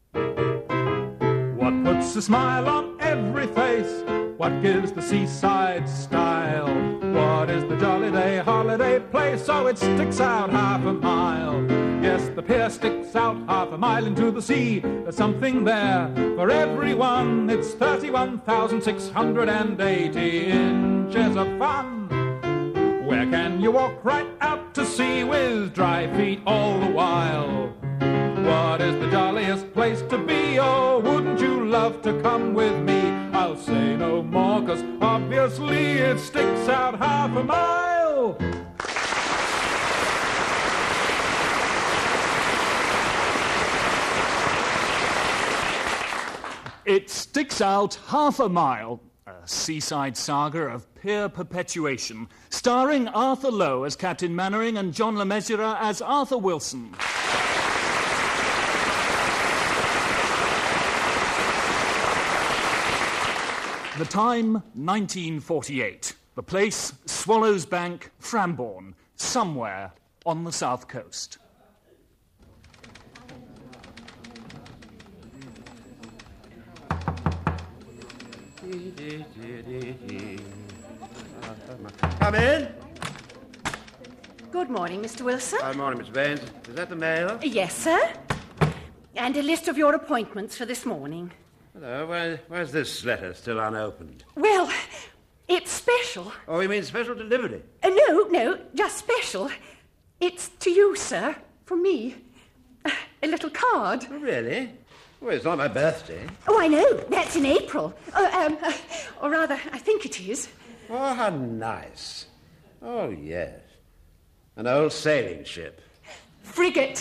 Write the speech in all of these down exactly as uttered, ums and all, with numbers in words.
What puts a smile on every face? What gives the seaside style? What is the jolly day holiday place? So it sticks out half a mile. Yes, the pier sticks out half a mile into the sea. There's something there for everyone. It's thirty-one thousand six hundred eighty inches of fun. Where can you walk right out to sea with dry feet all the while? What is the jolliest place to be? Oh, wouldn't you love to come with me? I'll say no more, 'cause obviously it sticks out half a mile. It sticks out half a mile. A seaside saga of pier perpetuation, starring Arthur Lowe as Captain Mannering and John Le Mesurier as Arthur Wilson. The time, nineteen forty-eight. The place, Swallows Bank, Frambourne, somewhere on the south coast. Come in. Good morning, Mister Wilson. Good morning, Miss Baines. Is that the mail? Yes, sir. And a list of your appointments for this morning. Hello. Where, where's this letter still unopened? Well, it's special. Oh, you mean special delivery? Uh, no, no, just special. It's to you, sir, from me. Uh, a little card. Oh, really? Well, it's not my birthday. Oh, I know. That's in April. Uh, um, uh, or rather, I think it is. Oh, how nice. Oh, yes. An old sailing ship. Frigate.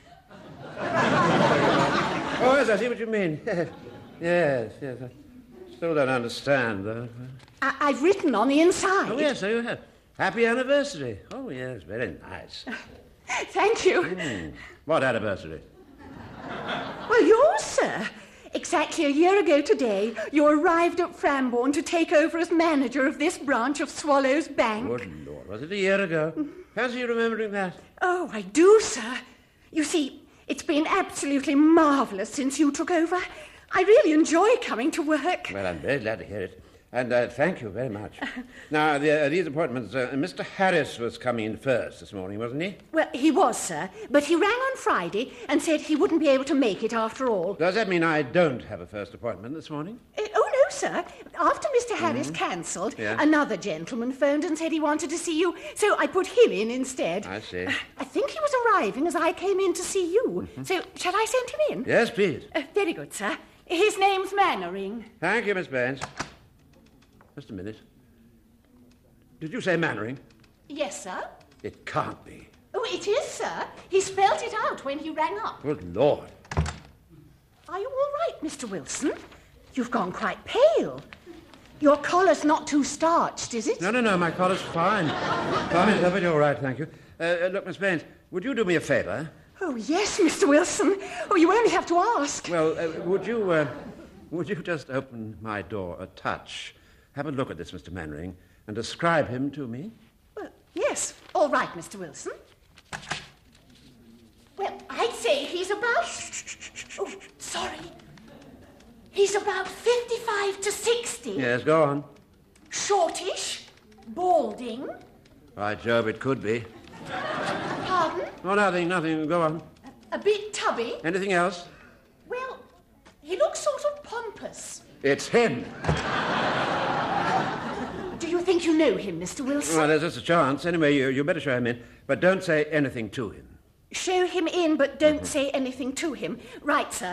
Oh, yes, I see what you mean. Yes, yes. I still don't understand, though. I- I've written on the inside. Oh, yes, so you have. Happy anniversary. Oh, yes, very nice. Thank you. Mm. What anniversary? Well, yours, sir. Exactly a year ago today, you arrived at Frambourne to take over as manager of this branch of Swallows Bank. Good Lord, was it a year ago? Fancy you remembering that? Oh, I do, sir. You see, it's been absolutely marvellous since you took over. I really enjoy coming to work. Well, I'm very glad to hear it. And uh, thank you very much. Now, the, uh, these appointments, uh, Mister Harris was coming in first this morning, wasn't he? Well, he was, sir, but he rang on Friday and said he wouldn't be able to make it after all. Does that mean I don't have a first appointment this morning? Uh, oh, no, sir. After Mister Harris mm-hmm. cancelled, yeah. another gentleman phoned and said he wanted to see you, so I put him in instead. I see. Uh, I think he was arriving as I came in to see you. Mm-hmm. So, shall I send him in? Yes, please. Uh, very good, sir. His name's Mannering. Thank you, Miss Baines. Just a minute. Did you say Mannering? Yes, sir. It can't be. Oh, it is, sir. He spelled it out when he rang up. Good Lord. Are you all right, Mister Wilson? You've gone quite pale. Your collar's not too starched, is it? No, no, no, my collar's fine. Fine, it's perfectly all right, thank you. Uh, uh, look, Miss Baines, would you do me a favour? Oh, yes, Mister Wilson. Oh, you only have to ask. Well, uh, would you, uh, would you just open my door a touch? Have a look at this, Mister Mannering, and describe him to me. Well, yes. All right, Mister Wilson. Well, I'd say he's about... Oh, sorry. He's about fifty-five to sixty. Yes, go on. Shortish. Balding. By Jove, it could be. Pardon? Oh, nothing, nothing. Go on. A, a bit tubby. Anything else? Well, he looks sort of pompous. It's him. Do you think you know him, Mister Wilson? Well, there's just a chance. Anyway, you, you better show him in, but don't say anything to him. Show him in, but don't mm-hmm. say anything to him. Right, sir.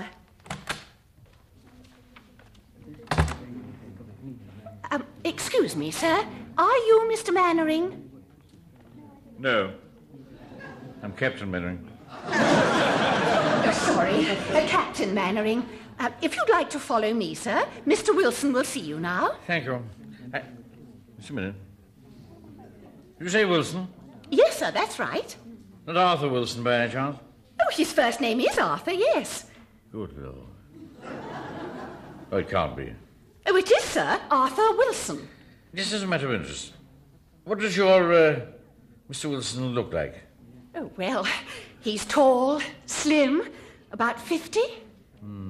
Um, excuse me, sir. Are you Mister Mannering? No. I'm Captain Mannering. Oh, sorry. Uh, Captain Mannering. Uh, if you'd like to follow me, sir, Mister Wilson will see you now. Thank you. I... Just a minute. Did you say Wilson? Yes, sir, that's right. Not Arthur Wilson, by any chance? Oh, his first name is Arthur, yes. Good Lord. Oh, it can't be. Oh, it is, sir. Arthur Wilson. This is a matter of interest. What does your uh, Mister Wilson look like? Oh, well, he's tall, slim, about fifty. Hmm.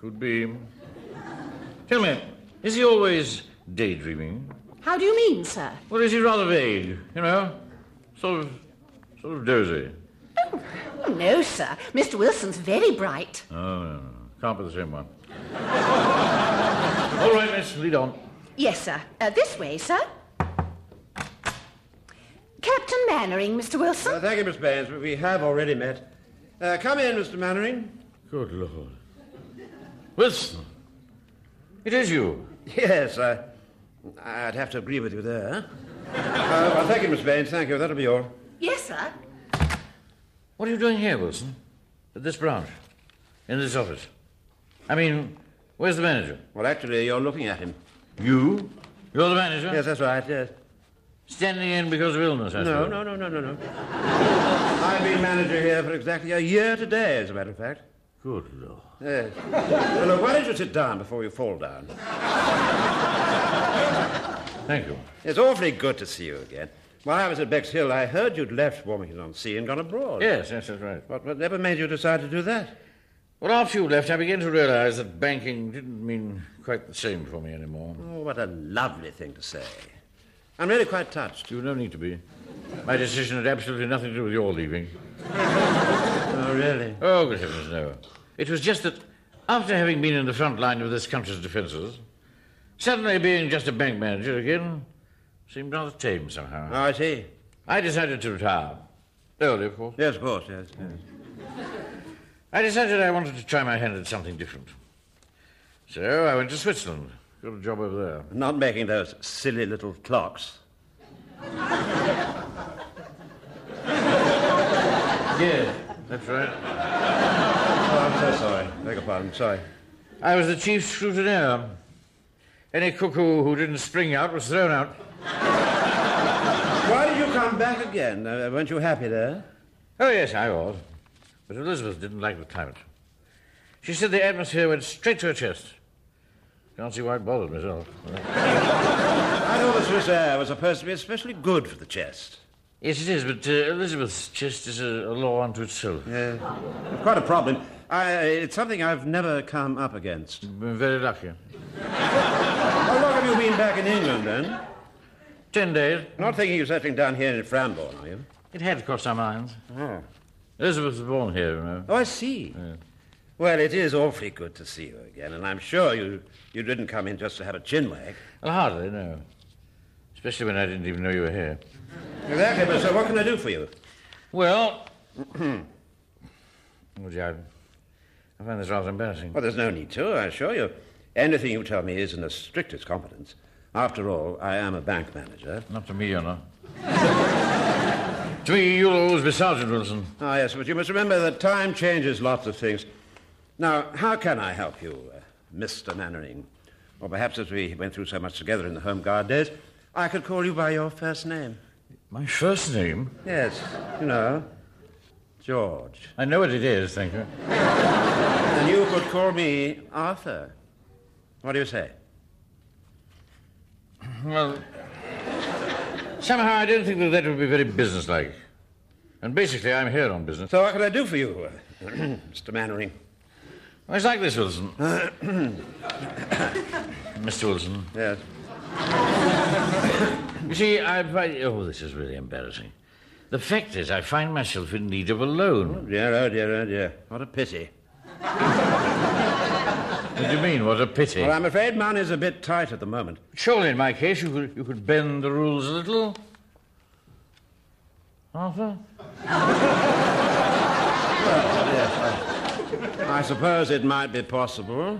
Could be. Tell me, is he always daydreaming? How do you mean, sir? Or is he rather vague, you know? Sort of, sort of dozy. Oh, oh no, sir. Mister Wilson's very bright. Oh, no, no. Can't be the same one. All right, let's lead on. Yes, sir. Uh, this way, sir. Captain Mannering, Mister Wilson. Uh, thank you, Miss Baines. We have already met. Uh, come in, Mister Mannering. Good Lord. Wilson, it is you. Yes, I, I'd have to agree with you there. uh, well, thank you, Miss Baines. Thank you. That'll be all. Yes, sir. What are you doing here, Wilson? At this branch? In this office? I mean, where's the manager? Well, actually, you're looking at him. You? You're the manager? Yes, that's right, yes. Standing in because of illness, I No, suppose. no, no, no, no, no. I've been manager here for exactly a year today, as a matter of fact. Good Lord. Yes. Well, look, why don't you sit down before you fall down? Thank you. It's awfully good to see you again. While I was at Bexhill, I heard you'd left Warmington-on-Sea and gone abroad. Yes, yes, that's right. What, what never made you decide to do that? Well, after you left, I began to realize that banking didn't mean quite the same for me anymore. Oh, what a lovely thing to say. I'm really quite touched. You no need to be. My decision had absolutely nothing to do with your leaving. Oh, really? Oh, good heavens, no. It was just that after having been in the front line of this country's defences, suddenly being just a bank manager again seemed rather tame somehow. Oh, I see. I decided to retire. Early, of course. Yes, of course, yes, yes. I decided I wanted to try my hand at something different. So I went to Switzerland. Got a job over there. Not making those silly little clocks. Yeah, that's right. Oh, I'm so sorry. Beg your pardon, sorry. I was the chief scrutineer. Any cuckoo who didn't spring out was thrown out. Why did you come back again? Uh, weren't you happy there? Oh, yes, I was. But Elizabeth didn't like the climate. She said the atmosphere went straight to her chest. Can't see why it bothered myself. I thought the Swiss air was supposed to be especially good for the chest. Yes, it is, but uh, Elizabeth's chest is a, a law unto itself. Yeah. Quite a problem. I, it's something I've never come up against. Been very lucky. How long have you been back in England, then? Ten days. Not thinking of settling down here in Frambourne, are you? It had crossed our minds. Oh. Elizabeth was born here, you know. Oh, I see. Yeah. Well, it is awfully good to see you again, and I'm sure you, you didn't come in just to have a chin wag. Well, hardly, no. Especially when I didn't even know you were here. Exactly, but so what can I do for you? Well... oh, gee, I, I find this rather embarrassing. Well, there's no need to, I assure you. Anything you tell me is in the strictest confidence. After all, I am a bank manager. Not to me, you know. To me, you'll always be Sergeant Wilson. Ah, yes, but you must remember that time changes lots of things. Now, how can I help you, uh, Mister Mannering? Or perhaps as we went through so much together in the Home Guard days, I could call you by your first name. My first name? Yes, you know, George. I know what it is, thank you. And you could call me Arthur. What do you say? Well, somehow I don't think that that would be very businesslike. And basically, I'm here on business. So what can I do for you, uh, Mister Mannering? Well, it's like this, Wilson. Mister Wilson. Yes. You see, I find... Oh, this is really embarrassing. The fact is, I find myself in need of a loan. Oh, dear, oh, dear, oh, dear. What a pity. What do you mean, what a pity? Well, I'm afraid money's a bit tight at the moment. Surely, in my case, you could, you could bend the rules a little. Arthur? Well, yes, I, I suppose it might be possible.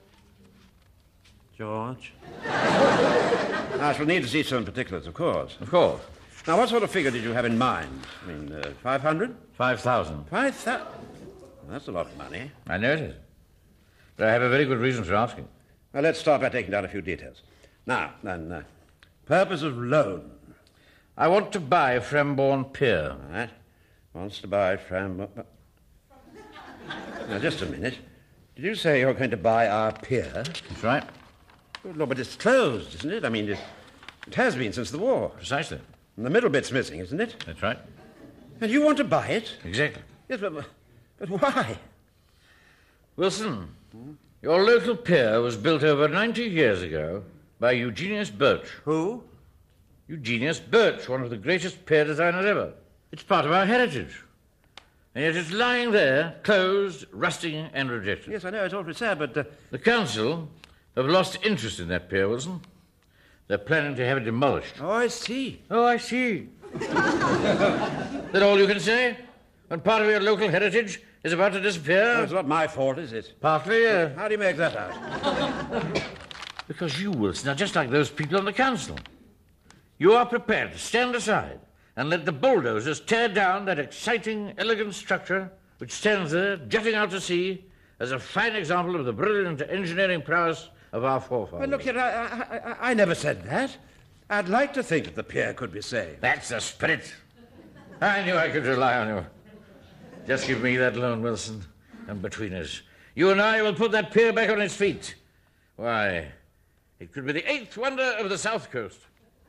George? I shall need to see some particulars, of course. Of course. Now, what sort of figure did you have in mind? I mean, uh, five hundred? Five thousand. Five thousand? That's a lot of money. I know it is. But I have a very good reason for asking. Well, let's start by taking down a few details. Now, then, uh, purpose of loan. I want to buy Frambourne Pier. All right. Wants to buy Frambourne... Now, just a minute. Did you say you're going to buy our pier? That's right. Good Lord, but it's closed, isn't it? I mean, it, it has been since the war. Precisely. And the middle bit's missing, isn't it? That's right. And you want to buy it? Exactly. Yes, but, but why? Wilson, Your local pier was built over ninety years ago by Eugenius Birch. Who? Eugenius Birch, one of the greatest pier designers ever. It's part of our heritage. And yet it's lying there, closed, rusting and rejected. Yes, I know, it's awfully sad, but... Uh... The council have lost interest in that pier, Wilson. They're planning to have it demolished. Oh, I see. Oh, I see. That all you can say? When part of your local heritage is about to disappear? Oh, it's not my fault, is it? Partly, uh... How do you make that out? Because you, Wilson, are just like those people on the council. You are prepared to stand aside and let the bulldozers tear down that exciting, elegant structure which stands there, jutting out to sea, as a fine example of the brilliant engineering prowess of our forefathers. Well, look here, I, I, I, I never said that. I'd like to think that the pier could be saved. That's the spirit. I knew I could rely on you. Just give me that loan, Wilson, and between us, you and I will put that pier back on its feet. Why, it could be the eighth wonder of the South Coast.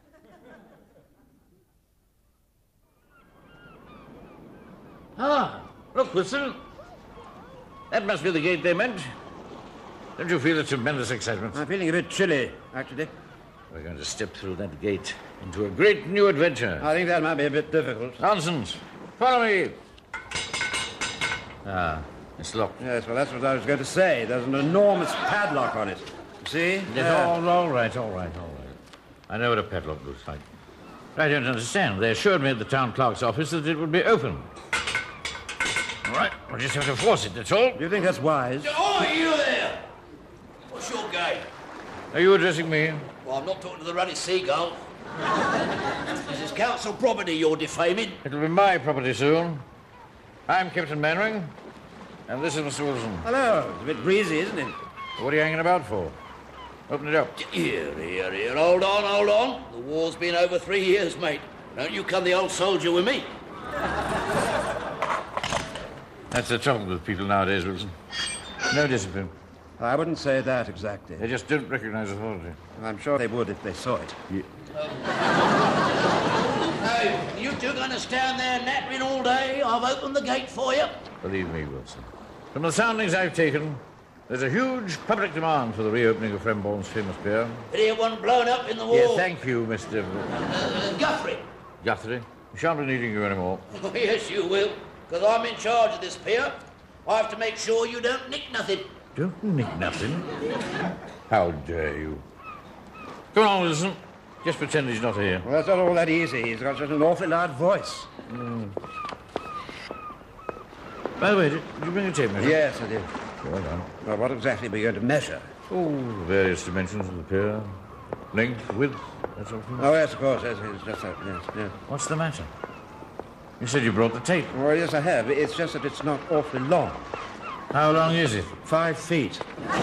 Ah, look, Wilson. That must be the gate they meant. Don't you feel a tremendous excitement? I'm feeling a bit chilly, actually. We're going to step through that gate into a great new adventure. I think that might be a bit difficult. Nonsense. Follow me. Ah, it's locked. Yes, well, that's what I was going to say. There's an enormous padlock on it. You see? Yes, Yeah. all, all right, all right, all right. I know what a padlock looks like. I don't understand. They assured me at the town clerk's office that it would be open. All right, we'll just have to force it, that's all. Do you think that's wise? Oh, you there! What's your game? Are you addressing me? Well, I'm not talking to the ruddy seagull. This is council property you're defaming. It'll be my property soon. I'm Captain Mannering, and this is Mister Wilson. Hello. It's a bit breezy, isn't it? What are you hanging about for? Open it up. Here, here, here. Hold on, hold on. The war's been over three years, mate. Don't you come the old soldier with me. That's the trouble with people nowadays, Wilson. No discipline. I wouldn't say that exactly. They just don't recognize authority. I'm sure they would if they saw it. Yeah. Hey, you two going to stand there nattering all day? I've opened the gate for you. Believe me, Wilson. From the soundings I've taken, there's a huge public demand for the reopening of Frembourne's famous pier. But here one blown up in the war. Yeah, thank you, Mister Uh, Guthrie. Guthrie. We shan't be needing you anymore. Oh, yes, you will. Because I'm in charge of this pier. I have to make sure you don't nick nothing. Don't nick nothing. How dare you? Come on, Wilson. Just pretend he's not here. Well, that's not all that easy. He's got such an awfully loud voice. Mm. By the way, did, did you bring a tape measure? Yes, I did. Well done. Well, what exactly are we going to measure? Oh, the various dimensions of the pier. Length, width, that sort of thing. Oh, yes, of course. Yes, it's just that. Yes, yes. What's the matter? You said you brought the tape. Well, yes, I have. It's just that it's not awfully long. How long is it? Five feet.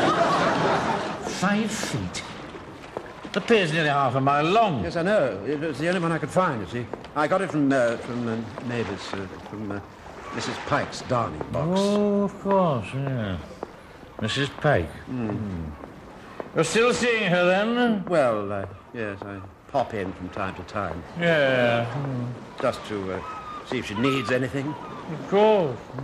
Five feet? The pier's nearly half a mile long. Yes, I know. It was the only one I could find, you see. I got it from uh, from uh, Mavis, uh, from uh, Missus Pike's darning box. Oh, of course, yeah. Missus Pike. Mm. You're still seeing her, then? Well, uh, yes, I pop in from time to time. Yeah. Mm. Just to uh, see if she needs anything. Of course. Mm.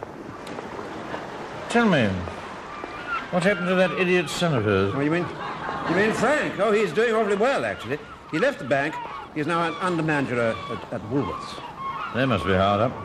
Tell me, what happened to that idiot son of hers? Oh, you mean, you mean Frank? Oh, he's doing awfully well, actually. He left the bank. He's now an under-manager at, at Woolworths. They must be hard up.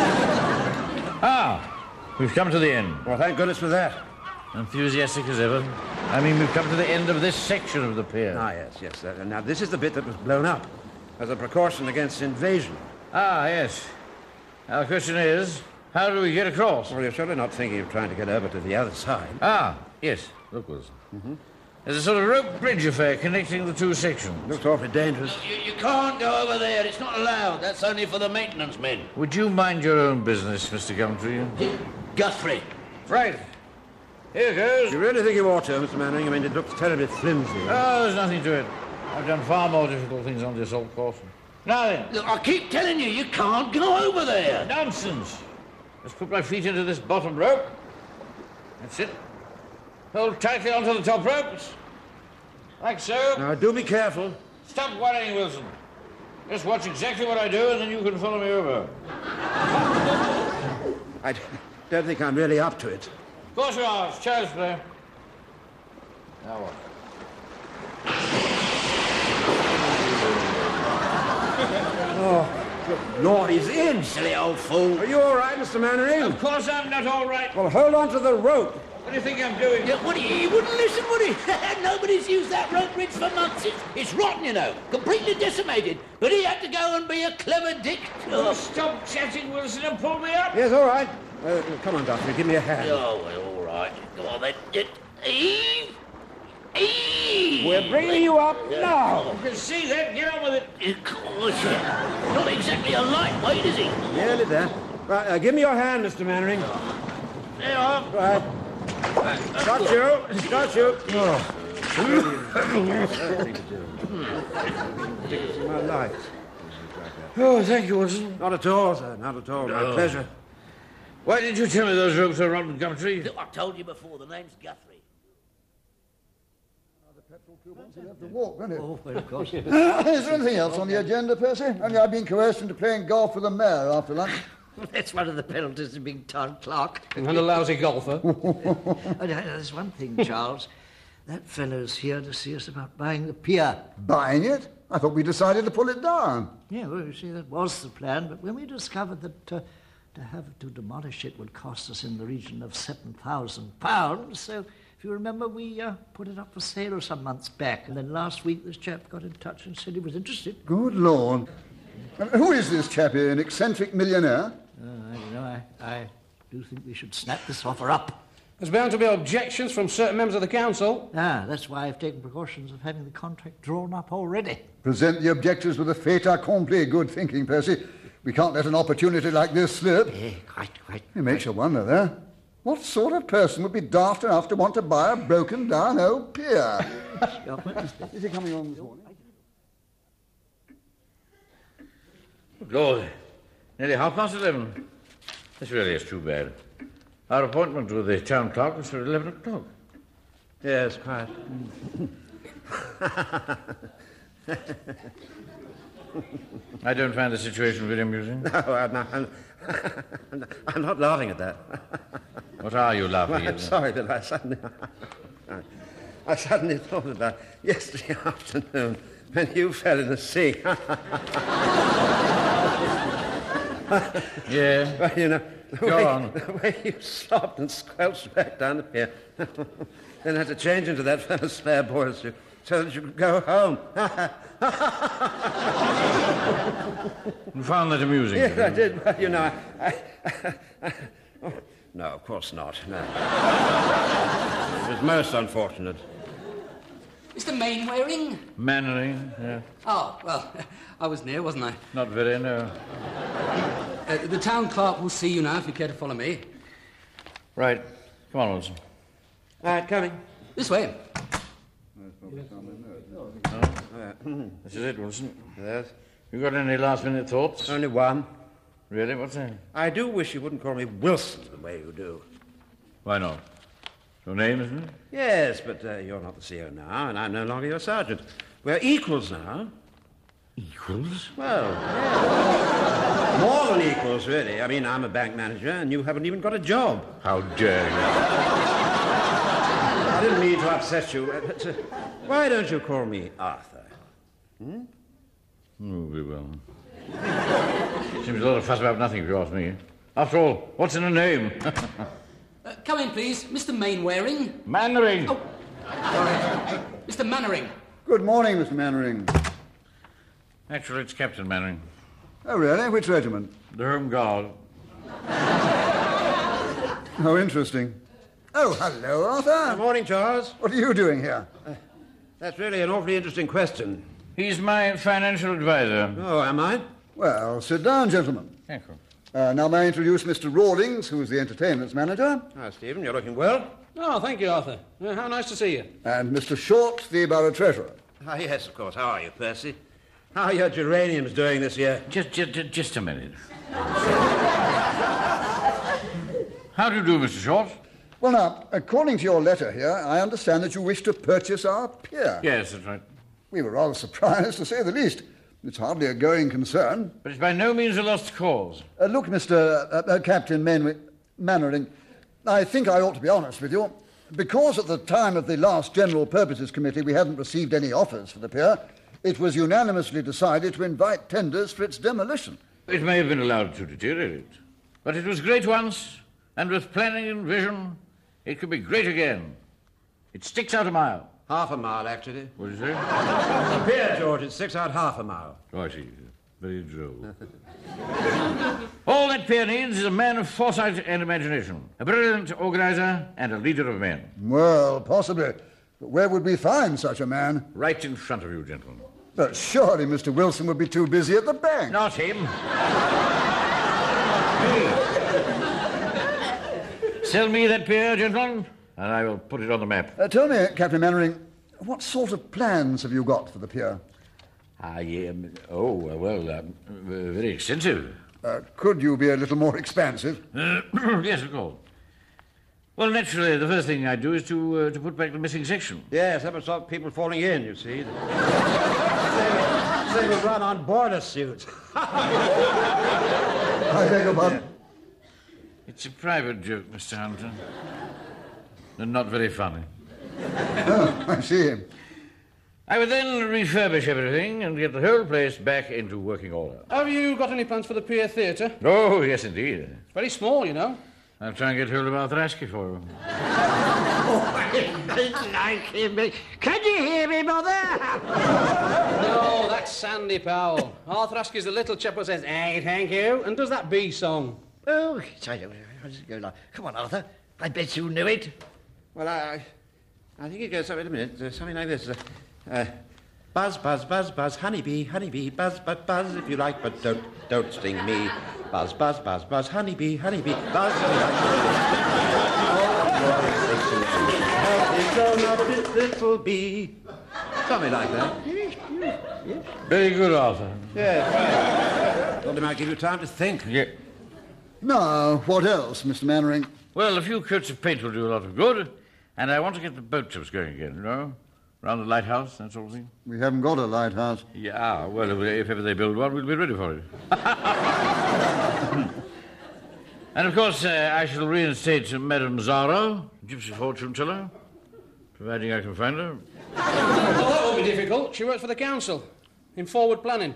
Ah, we've come to the end. Well, thank goodness for that. Enthusiastic as ever. I mean, we've come to the end of this section of the pier. Ah, yes, yes. Uh, now, this is the bit that was blown up as a precaution against invasion. Ah, yes. Now, the question is, how do we get across? Well, you're surely not thinking of trying to get over to the other side. Ah, yes. Look, Wilson. Mm-hmm. There's a sort of rope bridge affair connecting the two sections. Looks awfully dangerous. You, you can't go over there. It's not allowed. That's only for the maintenance men. Would you mind your own business, Mister Gumtree? Guthrie. Right. Here goes. You really think you ought to, Mister Mannering? I mean, it looks terribly flimsy. Oh, there's nothing to it. I've done far more difficult things on the assault course. Now then. Look, I keep telling you, you can't go over there. Nonsense. Just put my feet into this bottom rope. That's it. Hold tightly onto the top ropes. Like so. Now, do be careful. Stop worrying, Wilson. Just watch exactly what I do, and then you can follow me over. I don't think I'm really up to it. Of course you are. It's child's play. Now what? Oh, good Lord, he's in. Silly old fool. Are you all right, Mister Mannering? Of course I'm not all right. Well, hold on to the rope. What do you think I'm doing? Yeah, what, he, he wouldn't listen, would he? Nobody's used that rope bridge for months. It's, it's rotten, you know. Completely decimated. But he had to go and be a clever dick. Oh, stop chatting, Wilson, and pull me up. Yes, all right. Uh, come on, Doctor, give me a hand. Oh, well, all right. Go on, then. It, Eve? Eve! We're bringing you up now. You can see that. Get on with it. Of course, yeah. Not exactly a lightweight, is he? Nearly there. Right, uh, give me your hand, Mister Mannering. There you are. Right. Got you. Got you. Oh. My life. Oh, thank you, Wilson. Not at all, sir. Not at all. My No. pleasure. Why didn't you tell me those ropes are rotten, Gumtree? I told you before, the name's Guthrie. Have to walk, isn't it? Oh, well, of course. Is there anything else on the agenda, Percy? Only I've been coerced into playing golf with the mayor after lunch. That's one of the penalties of being town clerk. And a lousy golfer. Oh, no, there's one thing, Charles. That fellow's here to see us about buying the pier. Buying it? I thought we decided to pull it down. Yeah, well, you see, that was the plan, but when we discovered that uh, to have to demolish it would cost us in the region of seven thousand pounds, so if you remember, we uh, put it up for sale some months back, and then last week this chap got in touch and said he was interested. Good Lord. And who is this chappie, an eccentric millionaire? Uh, I don't know, I, I do think we should snap this offer up. There's bound to be objections from certain members of the council. Ah, that's why I've taken precautions of having the contract drawn up already. Present the objectors with a fait accompli. Good thinking, Percy. We can't let an opportunity like this slip. Yeah, quite, quite. It makes you wonder, though. What sort of person would be daft enough to want to buy a broken-down old pier? Is he coming on this morning? Lord, nearly half past eleven. This really is too bad. Our appointment with the town clerk was for eleven o'clock. Yes, quite. I don't find the situation very amusing. No, I'm not, I'm, I'm not laughing at that. What are you laughing Well, I'm at? sorry, but I suddenly... I suddenly thought about yesterday afternoon when you fell in the sea. Yeah. Well, you know, the Go way, on. the way you slopped and squelched back down the pier. Then had to change into that fellow's spare boiler suit so that you could go home. You found that amusing? Yes, did I you? did. Well, you know, I... I, I oh, no, of course not. No. It was most unfortunate. Mister Mainwaring? Mannering, yeah. Oh, well, I was near, wasn't I? Not very, no. Uh, the town clerk will see you now if you care to follow me. Right. Come on, Wilson. All right, coming. This way. This is it, Wilson. Yes. You got any last-minute thoughts? Only one. Really? What's that? I do wish you wouldn't call me Wilson the way you do. Why not? Your name, isn't it? Yes, but uh, you're not the C E O now, and I'm no longer your sergeant. We're equals now. Equals? Well, yeah. More than equals, really. I mean, I'm a bank manager, and you haven't even got a job. How dare you? I didn't mean to upset you, uh, but uh, why don't you call me Arthur? Hmm? Oh, we will. Seems a lot of fuss about nothing, if you ask me. After all, what's in a name? Uh, come in, please. Mister Mainwaring. Mannering. Oh, sorry. Mister Mannering. Good morning, Mister Mannering. Actually, it's Captain Mannering. Oh, really? Which regiment? The Home Guard. How interesting. Oh, hello, Arthur. Good morning, Charles. What are you doing here? Uh, that's really an awfully interesting question. He's my financial advisor. Oh, am I? Well, sit down, gentlemen. Thank you. Uh, now may I introduce Mister Rawlings, who is the entertainments manager, Ah, Stephen, you're looking well. Oh, thank you, Arthur. Uh, how nice to see you. and Mister Short, the borough treasurer. Ah, yes, of course. How are you, Percy? How are your geraniums doing this year? Just, just, just a minute. How do you do, Mister Short? Well, now, according to your letter here, I understand that you wish to purchase our pier. Yes, that's right. We were rather surprised, to say the least. It's hardly a going concern. But it's by no means a lost cause. Uh, look, Mister Uh, uh, Captain Mainw- Mannering, I think I ought to be honest with you. Because at the time of the last General Purposes Committee we hadn't received any offers for the pier, it was unanimously decided to invite tenders for its demolition. It may have been allowed to deteriorate, but it was great once, and with planning and vision, it could be great again. It sticks out a mile. Half a mile, actually. What is it? The pier, George, it sticks out half a mile. Oh, I see. Very droll. All that pier needs is a man of foresight and imagination, a brilliant organizer and a leader of men. Well, possibly. But where would we find such a man? Right in front of you, gentlemen. But surely Mister Wilson would be too busy at the bank. Not him. Sell me that pier, gentlemen, and I will put it on the map. Uh, tell me, Captain Mannering, what sort of plans have you got for the pier? I am... Oh, well, um, very extensive. Uh, could you be a little more expansive? Uh, yes, of course. Well, naturally, the first thing I do is to uh, to put back the missing section. Yes, that would stop people falling in, you see. They would run on boiler suits. I beg your pardon? It's a private joke, Mister Hunter. And not very funny. Oh, I see. I would then refurbish everything and get the whole place back into working order. Have you got any plans for the Pier Theatre? Oh, yes, indeed. It's very small, you know. I'll try and get hold of Arthur Askey for you. Oh, I like him. Can you hear me, Mother? No, that's Sandy Powell. Arthur Askey's the little chap who says, "Hey, thank you," and does that bee song. Oh, sorry, how does it go now? Come on, Arthur. I bet you knew it. Well, I, I think it goes, wait a minute, uh, something like this. Uh, uh, buzz, buzz, buzz, buzz, honeybee, honeybee, buzz, buzz, buzz, if you like, but don't, don't sting me. Buzz, buzz, buzz, buzz, honeybee, honeybee, buzz, if you like. Oh, little bee. Something like that. Very good, Arthur. Yeah. Thought it might give you time to think. Yeah. Now, what else, Mister Mannering? Well, a few coats of paint will do a lot of good, and I want to get the boat trips going again, you know? Round the lighthouse, that sort of thing. We haven't got a lighthouse. Yeah, well, if ever they build one, we'll be ready for it. And, of course, uh, I shall reinstate Madame Zaro, gypsy fortune teller, providing I can find her. Well, that won't be difficult. She works for the council in forward planning.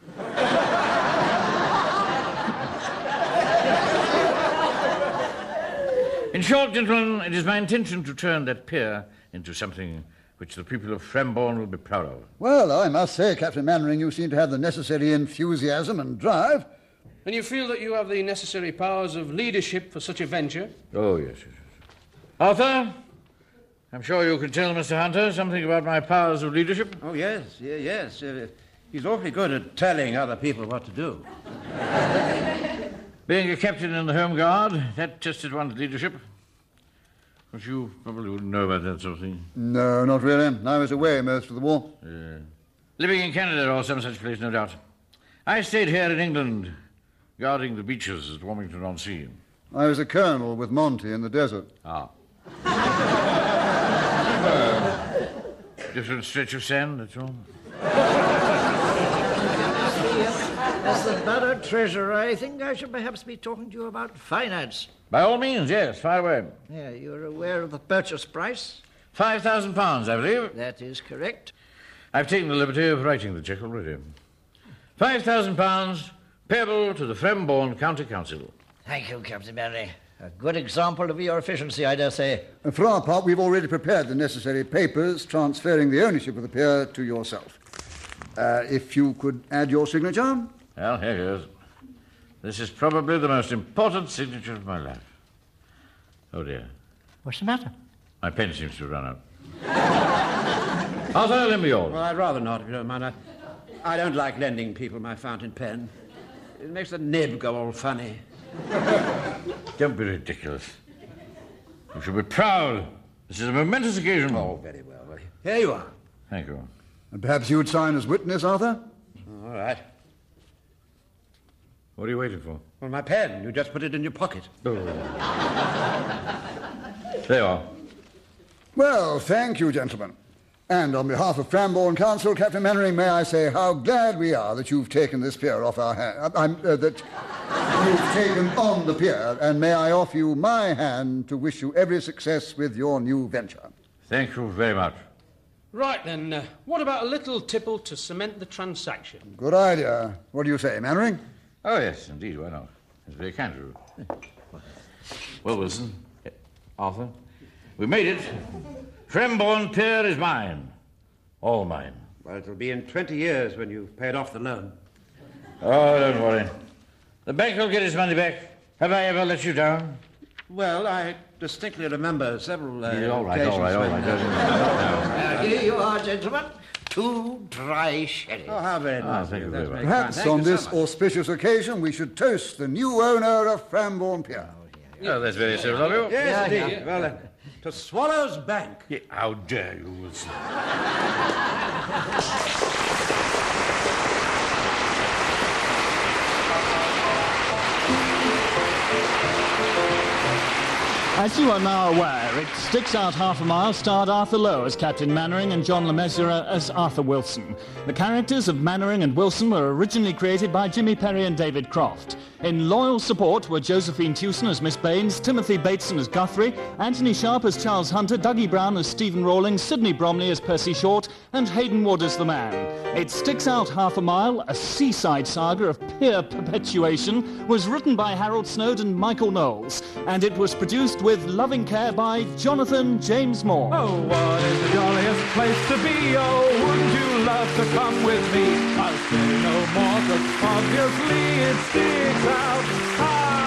In short, gentlemen, it is my intention to turn that pier into something which the people of Frambourne will be proud of. Well, I must say, Captain Mannering, you seem to have the necessary enthusiasm and drive. And you feel that you have the necessary powers of leadership for such a venture? Oh, yes, yes, yes. Arthur, I'm sure you could tell Mister Hunter something about my powers of leadership. Oh, yes, yeah, yes. Uh, he's awfully good at telling other people what to do. Being a captain in the Home Guard, that tested one's leadership. But you probably wouldn't know about that sort of thing. No, not really. I was away most of the war. Uh, living in Canada or some such place, no doubt. I stayed here in England, guarding the beaches at Warmington-on-Sea. I was a colonel with Monty in the desert. Ah. uh, different stretch of sand, that's all. As the borough treasurer, I think I should perhaps be talking to you about finance. By all means, yes, fire away. Yeah, you're aware of the purchase price? Five thousand pounds, I believe. That is correct. I've taken the liberty of writing the cheque already. Five thousand pounds payable to the Frambourne County Council. Thank you, Captain Mannering. A good example of your efficiency, I dare say. And for our part, we've already prepared the necessary papers transferring the ownership of the pier to yourself. Uh, if you could add your signature. Well, here goes. This is probably the most important signature of my life. Oh, dear. What's the matter? My pen seems to have run out. Arthur, lend me yours. Well, I'd rather not, if you don't mind. I, I don't like lending people my fountain pen. It makes the nib go all funny. Don't be ridiculous. You should be proud. This is a momentous occasion. Oh, very well. well here you are. Thank you. And perhaps you would sign as witness, Arthur? All right. What are you waiting for? Well, my pen. You just put it in your pocket. Oh. There you are. Well, thank you, gentlemen. And on behalf of Frambourne Council, Captain Mannering, may I say how glad we are that you've taken this pier off our hands. I'm, uh, that... you've taken on the pier, and may I offer you my hand to wish you every success with your new venture. Thank you very much. Right, then, uh, what about a little tipple to cement the transaction? Good idea. What do you say, Mannering? Oh, yes, indeed, why not? It's very kind of you. Well, Wilson, Arthur, we made it. Frembourne Pier is mine. All mine. Well, it'll be in twenty years when you've paid off the loan. Oh, don't worry. The bank will get its money back. Have I ever let you down? Well, I distinctly remember several uh, Yeah, all right, occasions all right, all when, right. uh, Don't- Now, here you are, gentlemen. Two dry sherry. Oh, how very nice. Ah, thank you That's very much. kind. Perhaps Thank on you so this much. auspicious occasion we should toast the new owner of Frambourne Pier. Oh, that's very civil of you. Yes, Yeah, indeed. Well, then, to Swallow's Bank. Yeah, how dare you, Wilson? As you are now aware, It Sticks Out Half a Mile starred Arthur Lowe as Captain Mannering and John Le Mesurier as Arthur Wilson. The characters of Mannering and Wilson were originally created by Jimmy Perry and David Croft. In loyal support were Josephine Tewson as Miss Baines, Timothy Bateson as Guthrie, Anthony Sharp as Charles Hunter, Dougie Brown as Stephen Rawlings, Sidney Bromley as Percy Short, and Hayden Wood as the man. It Sticks Out Half a Mile, a seaside saga of pier perpetuation, was written by Harold Snoad and Michael Knowles, and it was produced with loving care by Jonathan James Moore. Oh, what is the jolliest place to be? Oh, wouldn't you love to come with me? I'll say no more, 'cause obviously it sticks out. Ah,